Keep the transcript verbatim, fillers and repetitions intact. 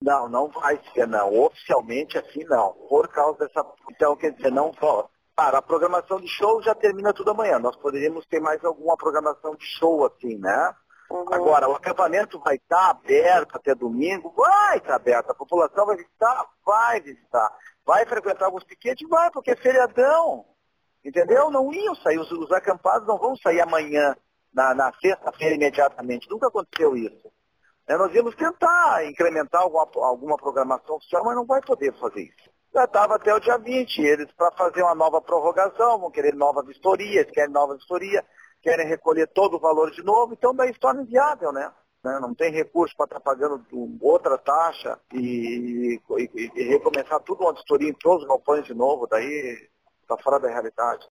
Não, não vai ser, não. Oficialmente assim não. Por causa dessa... Então, quer dizer, não só... Para, a programação de show já termina tudo amanhã. Nós poderíamos ter mais alguma programação de show, assim, né? Uhum. Agora, o acampamento vai estar aberto até domingo? Vai estar aberto. A população vai visitar? Vai visitar. Vai frequentar alguns piquetes? Vai, porque é feriadão. Entendeu? Não iam sair. Os, os acampados não vão sair amanhã, na, na sexta-feira, imediatamente. Nunca aconteceu isso. É, nós íamos tentar incrementar alguma, alguma programação oficial, mas não vai poder fazer isso. Já estava até o dia vinte, eles para fazer uma nova prorrogação, vão querer nova vistoria, eles querem nova vistoria, querem recolher todo o valor de novo, então daí se torna inviável, né? Não tem recurso para estar pagando outra taxa e, e, e recomeçar tudo uma vistoria em todos os galpões de novo, daí está fora da realidade.